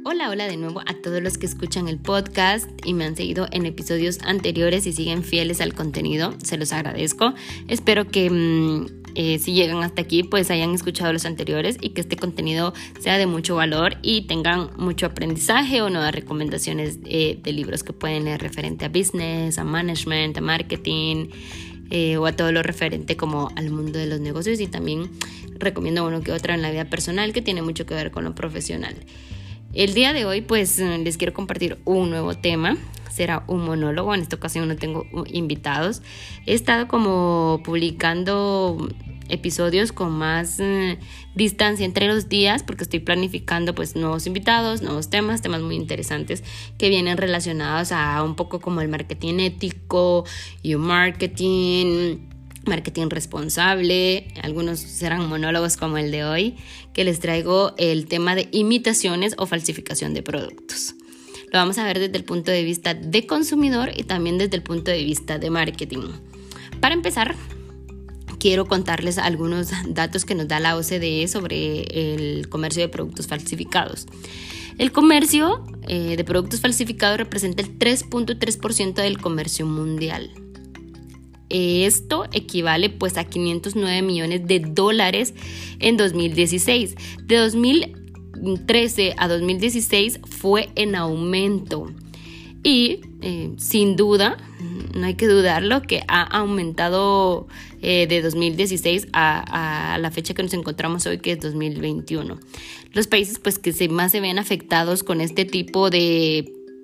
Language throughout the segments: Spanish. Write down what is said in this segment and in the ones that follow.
Hola de nuevo a todos los que escuchan el podcast y me han seguido en episodios anteriores y siguen fieles al contenido, se los agradezco. Espero que si llegan hasta aquí pues hayan escuchado los anteriores y que este contenido sea de mucho valor y tengan mucho aprendizaje o nuevas recomendaciones de libros que pueden leer referente a business, a management, a marketing o a todo lo referente como al mundo de los negocios, y también recomiendo uno que otro en la vida personal que tiene mucho que ver con lo profesional. El día de hoy pues les quiero compartir un nuevo tema. Será un monólogo, en esta ocasión no tengo invitados. He estado como publicando episodios con más distancia entre los días porque estoy planificando pues nuevos invitados, nuevos temas muy interesantes que vienen relacionados a un poco como el marketing ético y marketing responsable. Algunos serán monólogos como el de hoy, que les traigo el tema de imitaciones o falsificación de productos. Lo vamos a ver desde el punto de vista de consumidor y también desde el punto de vista de marketing. Para empezar, quiero contarles algunos datos que nos da la OCDE sobre el comercio de productos falsificados. El comercio de productos falsificados representa el 3.3% del comercio mundial. Esto equivale pues a $509 millones en 2016. De 2013 a 2016 fue en aumento y sin duda, no hay que dudarlo, que ha aumentado de 2016 a la fecha que nos encontramos hoy, que es 2021. Los países pues que más se ven afectados con este tipo de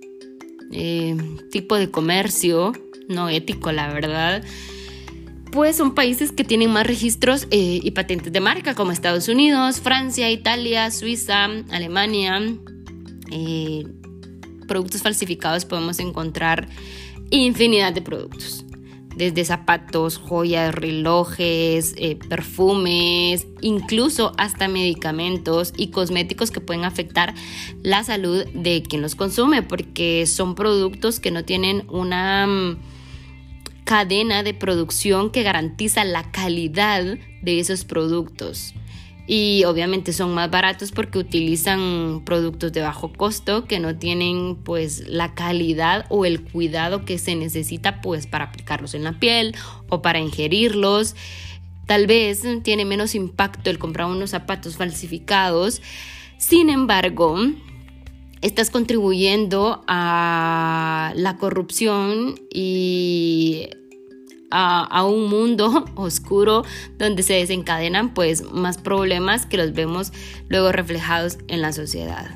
comercio no ético, la verdad, pues son países que tienen más registros y patentes de marca, como Estados Unidos, Francia, Italia, Suiza, Alemania. Productos falsificados podemos encontrar infinidad de productos, desde zapatos, joyas, relojes, perfumes, incluso hasta medicamentos y cosméticos que pueden afectar la salud de quien los consume, porque son productos que no tienen una cadena de producción que garantiza la calidad de esos productos. Y obviamente son más baratos porque utilizan productos de bajo costo que no tienen pues la calidad o el cuidado que se necesita pues para aplicarlos en la piel o para ingerirlos. Tal vez tiene menos impacto el comprar unos zapatos falsificados. Sin embargo, estás contribuyendo a la corrupción y a un mundo oscuro donde se desencadenan pues más problemas que los vemos luego reflejados en la sociedad.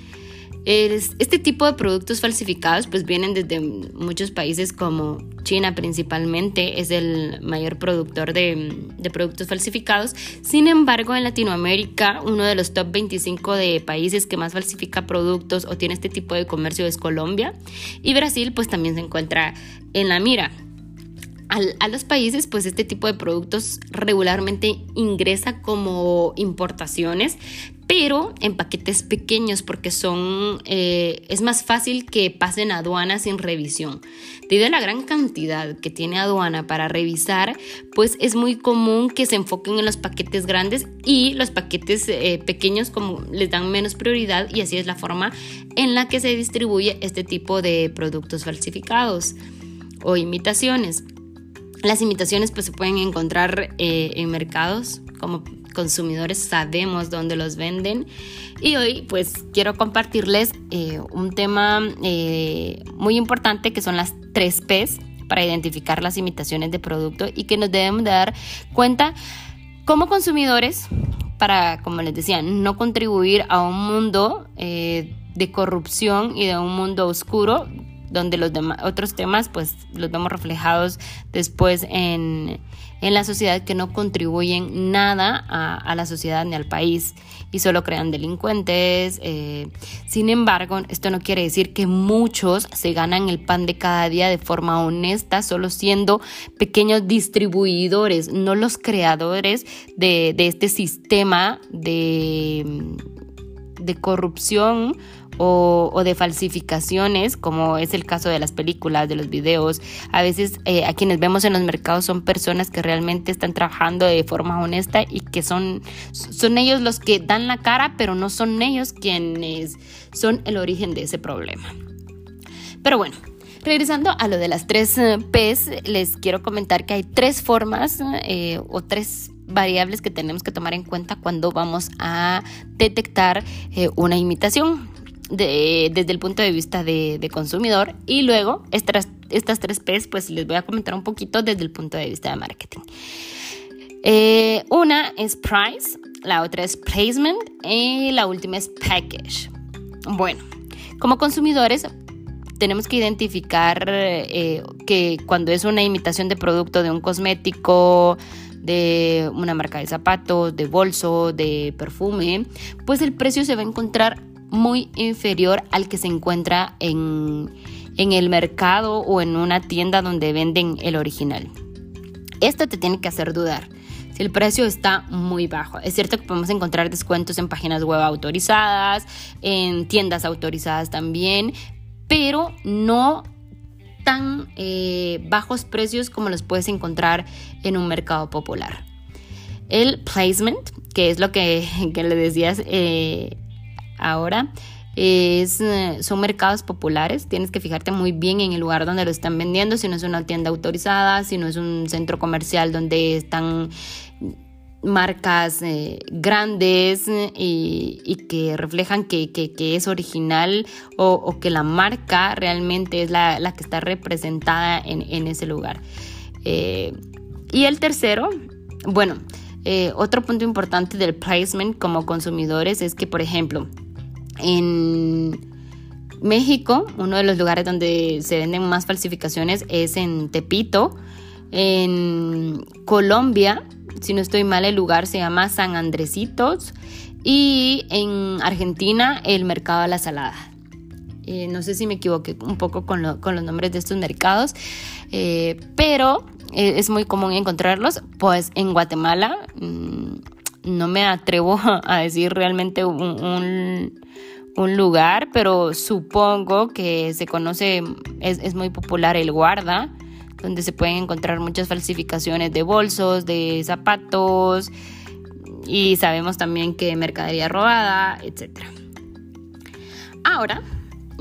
Este tipo de productos falsificados pues vienen desde muchos países, como China principalmente es el mayor productor de productos falsificados. Sin embargo, en Latinoamérica uno de los top 25 de países que más falsifica productos o tiene este tipo de comercio es Colombia, y Brasil pues también se encuentra en la mira. A los países pues este tipo de productos regularmente ingresa como importaciones, pero en paquetes pequeños porque es más fácil que pasen aduana sin revisión. Debido a la gran cantidad que tiene aduana para revisar, pues es muy común que se enfoquen en los paquetes grandes, y los paquetes pequeños como les dan menos prioridad, y así es la forma en la que se distribuye este tipo de productos falsificados o imitaciones. Las imitaciones pues se pueden encontrar en mercados. Como consumidores sabemos dónde los venden, y hoy pues quiero compartirles un tema muy importante, que son las 3 P's para identificar las imitaciones de producto y que nos debemos de dar cuenta como consumidores para, como les decía, no contribuir a un mundo de corrupción y de un mundo oscuro donde los otros temas pues los vemos reflejados después en la sociedad, que no contribuyen nada a la sociedad ni al país y solo crean delincuentes. Sin embargo, esto no quiere decir que muchos se ganan el pan de cada día de forma honesta, solo siendo pequeños distribuidores, no los creadores de este sistema de de corrupción o de falsificaciones, como es el caso de las películas, de los videos. A veces a quienes vemos en los mercados son personas que realmente están trabajando de forma honesta y que son ellos los que dan la cara, pero no son ellos quienes son el origen de ese problema. Pero bueno, regresando a lo de las 3 P's, les quiero comentar que hay 3 formas o 3 variables que tenemos que tomar en cuenta cuando vamos a detectar una imitación desde el punto de vista de consumidor. Y luego estas 3 P's pues les voy a comentar un poquito desde el punto de vista de marketing. Una es price, la otra es placement y la última es package. Bueno, como consumidores tenemos que identificar que cuando es una imitación de producto de un cosmético, de una marca de zapatos, de bolso, de perfume, pues el precio se va a encontrar muy inferior al que se encuentra en el mercado o en una tienda donde venden el original. Esto te tiene que hacer dudar si el precio está muy bajo. Es cierto que podemos encontrar descuentos en páginas web autorizadas, en tiendas autorizadas también, pero no tan bajos precios como los puedes encontrar en un mercado popular. El placement, que es lo que le decías ahora, son mercados populares. Tienes que fijarte muy bien en el lugar donde lo están vendiendo, si no es una tienda autorizada, si no es un centro comercial donde están marcas grandes y que reflejan que es original o que la marca realmente es la que está representada en ese lugar. Y el tercero, bueno, otro punto importante del placement como consumidores es que, por ejemplo, en México, uno de los lugares donde se venden más falsificaciones es en Tepito. En Colombia, si no estoy mal, el lugar se llama San Andresitos. Y en Argentina, el Mercado de la Salada. No sé si me equivoqué un poco con los nombres de estos mercados, pero es muy común encontrarlos. Pues en Guatemala no me atrevo a decir realmente un lugar, pero supongo que se conoce, es muy popular el Guarda, donde se pueden encontrar muchas falsificaciones de bolsos, de zapatos, y sabemos también que mercadería robada, etc. Ahora,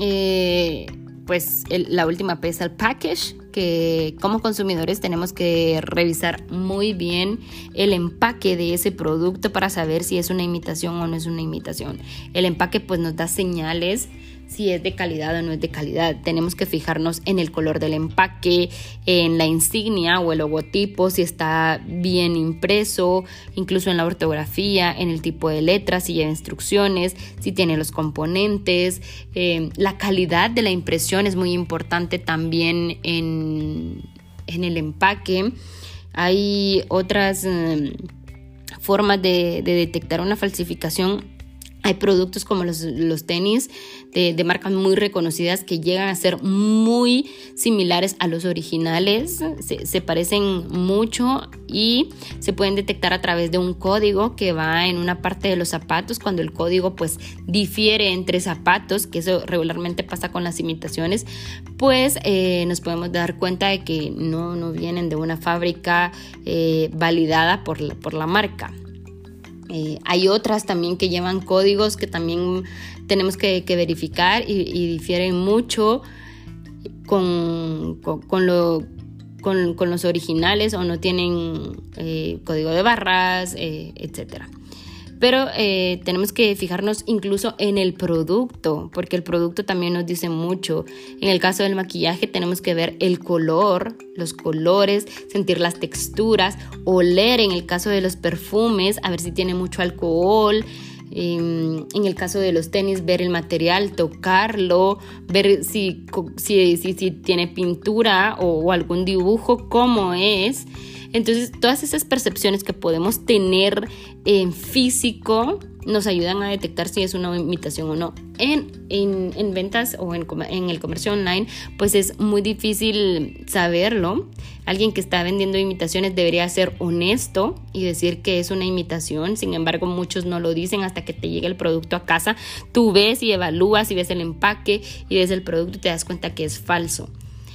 pues la última P es el package, que como consumidores tenemos que revisar muy bien el empaque de ese producto para saber si es una imitación o no es una imitación. El empaque pues nos da señales si es de calidad o no es de calidad. Tenemos que fijarnos en el color del empaque, en la insignia o el logotipo, si está bien impreso, incluso en la ortografía, en el tipo de letras, si lleva instrucciones, si tiene los componentes. La calidad de la impresión es muy importante también en el empaque. Hay otras formas de detectar una falsificación. Hay productos como los tenis de marcas muy reconocidas que llegan a ser muy similares a los originales, se parecen mucho y se pueden detectar a través de un código que va en una parte de los zapatos. Cuando el código pues difiere entre zapatos, que eso regularmente pasa con las imitaciones, pues nos podemos dar cuenta de que no vienen de una fábrica validada por la marca. Hay otras también que llevan códigos que también tenemos que verificar y difieren mucho con los originales o no tienen código de barras, etc. Pero tenemos que fijarnos incluso en el producto, porque el producto también nos dice mucho. En el caso del maquillaje tenemos que ver el color, los colores, sentir las texturas, oler en el caso de los perfumes, a ver si tiene mucho alcohol. En el caso de los tenis, ver el material, tocarlo, ver si tiene pintura o algún dibujo, cómo es. Entonces, todas esas percepciones que podemos tener en físico nos ayudan a detectar si es una imitación o no. En ventas o en el comercio online, pues es muy difícil saberlo. Alguien que está vendiendo imitaciones debería ser honesto y decir que es una imitación. Sin embargo, muchos no lo dicen hasta que te llegue el producto a casa. Tú ves y evalúas y ves el empaque y ves el producto y te das cuenta que es falso.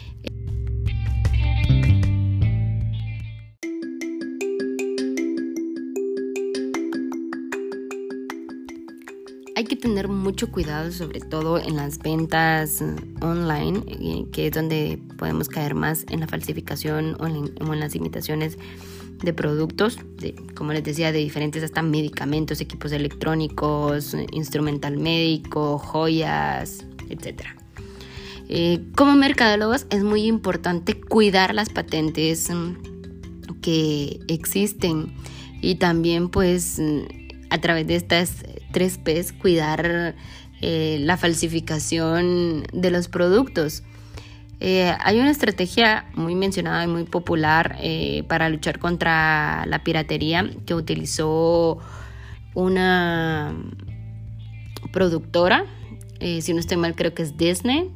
Hay que tener mucho cuidado, sobre todo en las ventas online, que es donde podemos caer más en la falsificación o en las imitaciones de productos, como les decía, de diferentes hasta medicamentos, equipos electrónicos, instrumental médico, joyas, etc. Como mercadólogos es muy importante cuidar las patentes que existen y también pues a través de estas 3 P's cuidar la falsificación de los productos. Hay una estrategia muy mencionada y muy popular para luchar contra la piratería que utilizó una productora, si no estoy mal creo que es Disney.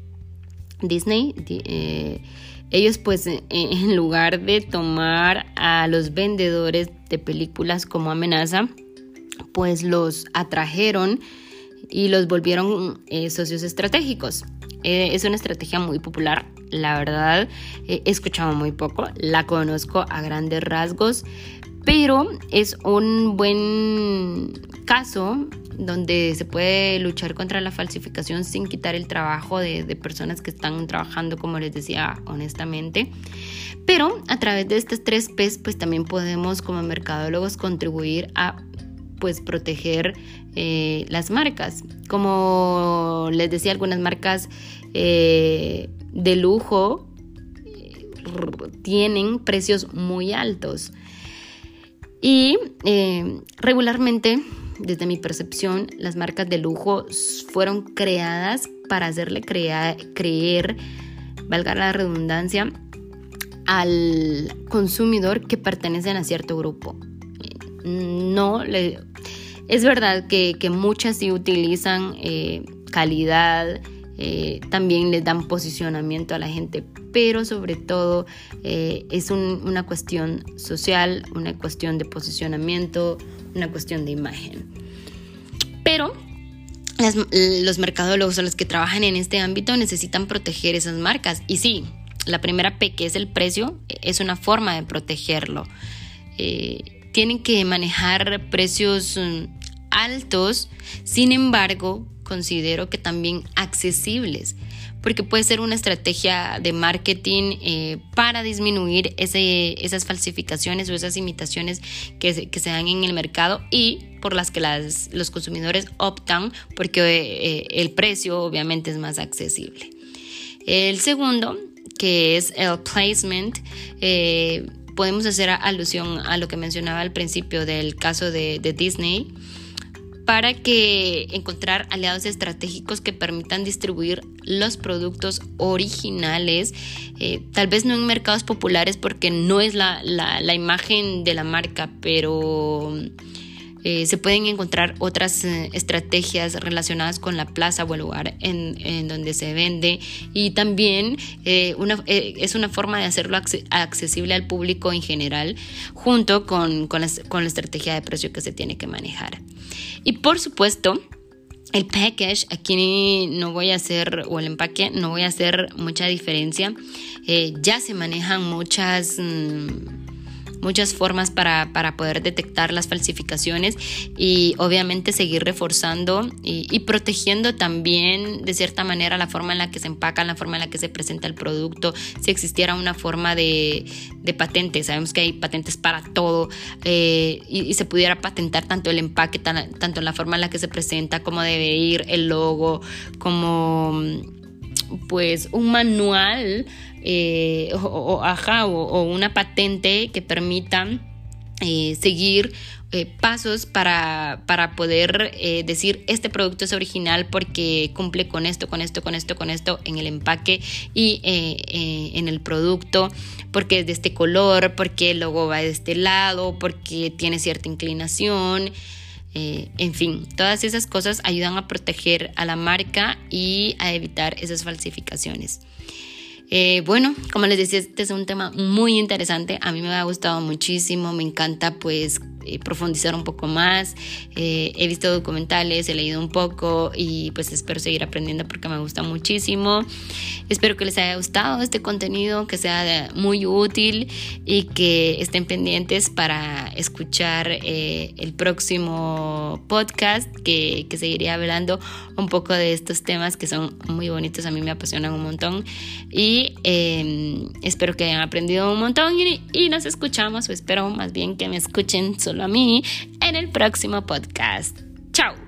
Ellos pues en lugar de tomar a los vendedores de películas como amenaza, pues los atrajeron y los volvieron socios estratégicos. Es una estrategia muy popular, la verdad, he escuchado muy poco, la conozco a grandes rasgos, pero es un buen caso donde se puede luchar contra la falsificación sin quitar el trabajo de personas que están trabajando, como les decía, honestamente. Pero a través de estas 3 P's, pues también podemos como mercadólogos contribuir a pues proteger las marcas. Como les decía, algunas marcas de lujo tienen precios muy altos y regularmente, desde mi percepción, las marcas de lujo fueron creadas para hacerle creer, valga la redundancia, al consumidor que pertenecen a cierto grupo. Es verdad que muchas sí utilizan calidad, también les dan posicionamiento a la gente, pero sobre todo es una cuestión social, una cuestión de posicionamiento, una cuestión de imagen. Pero los mercadólogos o los que trabajan en este ámbito necesitan proteger esas marcas. Y sí, la primera P, que es el precio, es una forma de protegerlo. Tienen que manejar precios altos, sin embargo, considero que también accesibles, porque puede ser una estrategia de marketing para disminuir esas falsificaciones o esas imitaciones que se dan en el mercado y por las que los consumidores optan, porque el precio obviamente es más accesible. El segundo, que es el placement, podemos hacer alusión a lo que mencionaba al principio del caso de Disney, para que encontrar aliados estratégicos que permitan distribuir los productos originales, tal vez no en mercados populares porque no es la imagen de la marca, pero se pueden encontrar otras estrategias relacionadas con la plaza o el lugar en donde se vende, y también es una forma de hacerlo accesible al público en general, junto con la estrategia de precio que se tiene que manejar. Y por supuesto, el package, aquí no voy a hacer, o el empaque, no voy a hacer mucha diferencia. Ya se manejan muchas formas para poder detectar las falsificaciones y obviamente seguir reforzando y protegiendo también de cierta manera la forma en la que se empaca, la forma en la que se presenta el producto. Si existiera una forma de patente, sabemos que hay patentes para todo, y se pudiera patentar tanto el empaque, tanto la forma en la que se presenta, cómo debe ir el logo, como pues un manual o una patente que permita seguir pasos para poder decir este producto es original porque cumple con esto en el empaque y en el producto, porque es de este color, porque el logo va de este lado, porque tiene cierta inclinación. En fin, todas esas cosas ayudan a proteger a la marca y a evitar esas falsificaciones. Bueno, como les decía, este es un tema muy interesante. A mí me ha gustado muchísimo, me encanta pues profundizar un poco más. He visto documentales, he leído un poco y pues espero seguir aprendiendo porque me gusta muchísimo. Espero que les haya gustado este contenido, que sea muy útil y que estén pendientes para escuchar el próximo podcast que seguiré hablando un poco de estos temas que son muy bonitos, a mí me apasionan un montón y espero que hayan aprendido un montón y nos escuchamos, o espero más bien que me escuchen solo a mí en el próximo podcast. ¡Chao!